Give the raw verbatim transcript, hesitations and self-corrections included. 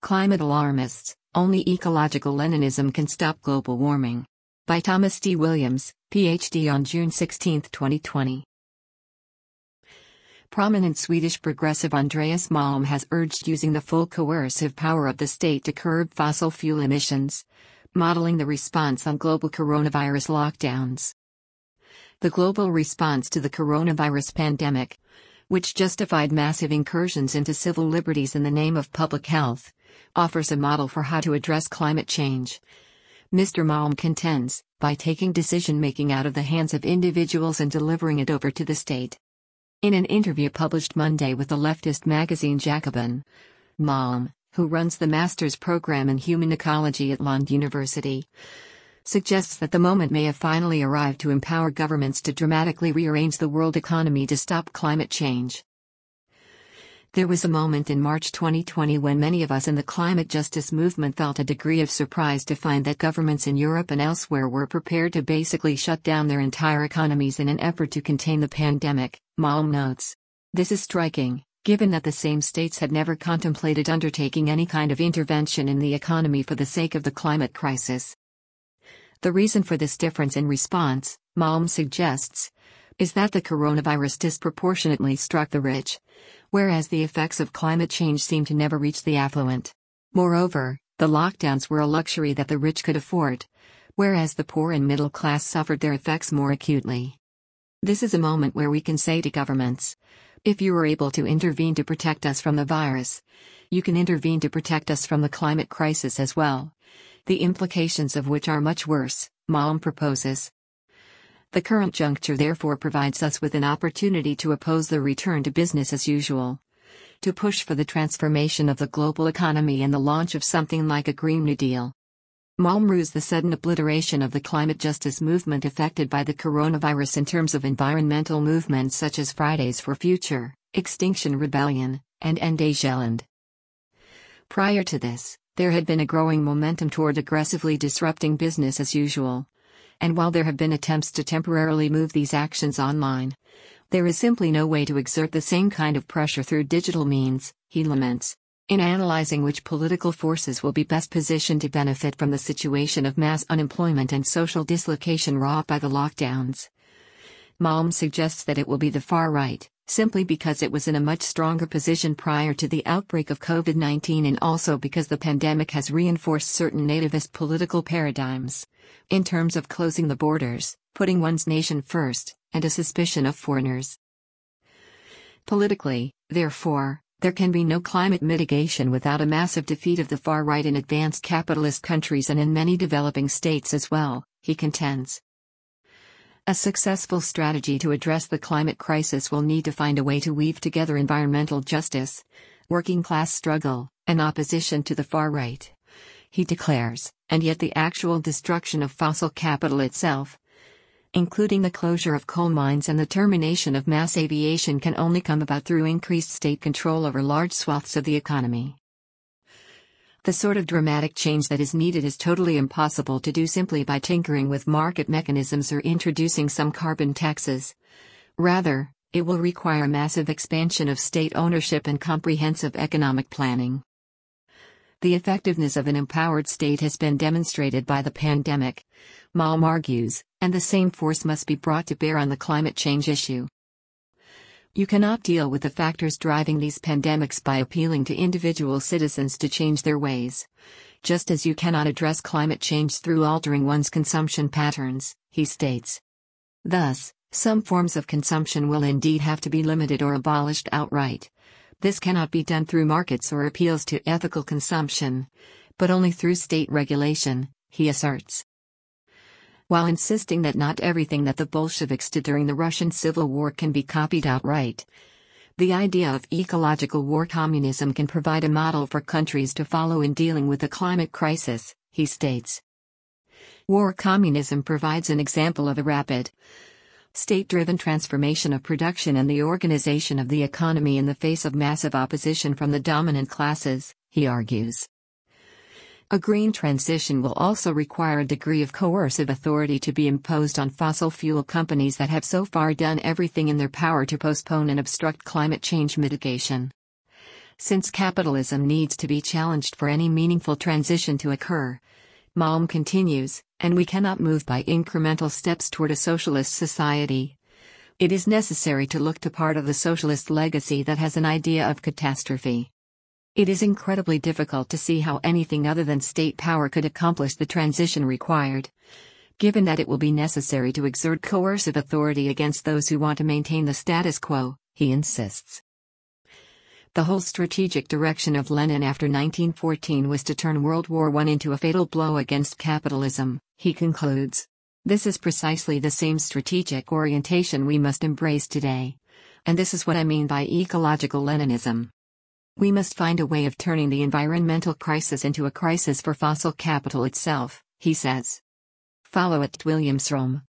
Climate Alarmists, Only Ecological Leninism Can Stop Global Warming. By Thomas D. Williams, P H D on June sixteenth, twenty twenty. Prominent Swedish progressive Andreas Malm has urged using the full coercive power of the state to curb fossil fuel emissions, modeling the response on global coronavirus lockdowns. The global response to the coronavirus pandemic, which justified massive incursions into civil liberties in the name of public health, offers a model for how to address climate change. Mister Malm contends, by taking decision-making out of the hands of individuals and delivering it over to the state. In an interview published Monday with the leftist magazine Jacobin, Malm, who runs the master's program in human ecology at Lund University, suggests that the moment may have finally arrived to empower governments to dramatically rearrange the world economy to stop climate change. There was a moment in March twenty twenty when many of us in the climate justice movement felt a degree of surprise to find that governments in Europe and elsewhere were prepared to basically shut down their entire economies in an effort to contain the pandemic, Malm notes. This is striking, given that the same states had never contemplated undertaking any kind of intervention in the economy for the sake of the climate crisis. The reason for this difference in response, Malm suggests, is that the coronavirus disproportionately struck the rich, whereas the effects of climate change seem to never reach the affluent. Moreover, the lockdowns were a luxury that the rich could afford, whereas the poor and middle class suffered their effects more acutely. This is a moment where we can say to governments, if you were able to intervene to protect us from the virus, you can intervene to protect us from the climate crisis as well, the implications of which are much worse, Malm proposes. The current juncture therefore provides us with an opportunity to oppose the return to business as usual, to push for the transformation of the global economy and the launch of something like a Green New Deal. Malm rues the sudden obliteration of the climate justice movement affected by the coronavirus in terms of environmental movements such as Fridays for Future, Extinction Rebellion, and End Ageland. Prior to this, there had been a growing momentum toward aggressively disrupting business as usual. And while there have been attempts to temporarily move these actions online, there is simply no way to exert the same kind of pressure through digital means, he laments. In analyzing which political forces will be best positioned to benefit from the situation of mass unemployment and social dislocation wrought by the lockdowns, Malm suggests that it will be the far right, simply because it was in a much stronger position prior to the outbreak of COVID nineteen and also because the pandemic has reinforced certain nativist political paradigms, in terms of closing the borders, putting one's nation first, and a suspicion of foreigners. Politically, therefore, there can be no climate mitigation without a massive defeat of the far right in advanced capitalist countries and in many developing states as well, he contends. A successful strategy to address the climate crisis will need to find a way to weave together environmental justice, working class struggle, and opposition to the far right, he declares, and yet the actual destruction of fossil capital itself, including the closure of coal mines and the termination of mass aviation, can only come about through increased state control over large swaths of the economy. The sort of dramatic change that is needed is totally impossible to do simply by tinkering with market mechanisms or introducing some carbon taxes. Rather, it will require massive expansion of state ownership and comprehensive economic planning. The effectiveness of an empowered state has been demonstrated by the pandemic, Malm argues, and the same force must be brought to bear on the climate change issue. You cannot deal with the factors driving these pandemics by appealing to individual citizens to change their ways, just as you cannot address climate change through altering one's consumption patterns, he states. Thus, some forms of consumption will indeed have to be limited or abolished outright. This cannot be done through markets or appeals to ethical consumption, but only through state regulation, he asserts. While insisting that not everything that the Bolsheviks did during the Russian Civil War can be copied outright, the idea of ecological war communism can provide a model for countries to follow in dealing with the climate crisis, he states. War communism provides an example of a rapid, state-driven transformation of production and the organization of the economy in the face of massive opposition from the dominant classes, he argues. A green transition will also require a degree of coercive authority to be imposed on fossil fuel companies that have so far done everything in their power to postpone and obstruct climate change mitigation. Since capitalism needs to be challenged for any meaningful transition to occur, Malm continues, and we cannot move by incremental steps toward a socialist society. It is necessary to look to part of the socialist legacy that has an idea of catastrophe. It is incredibly difficult to see how anything other than state power could accomplish the transition required, given that it will be necessary to exert coercive authority against those who want to maintain the status quo, he insists. The whole strategic direction of Lenin after nineteen fourteen was to turn World War One into a fatal blow against capitalism, he concludes. This is precisely the same strategic orientation we must embrace today. And this is what I mean by ecological Leninism. We must find a way of turning the environmental crisis into a crisis for fossil capital itself, he says. Follow at William Strom.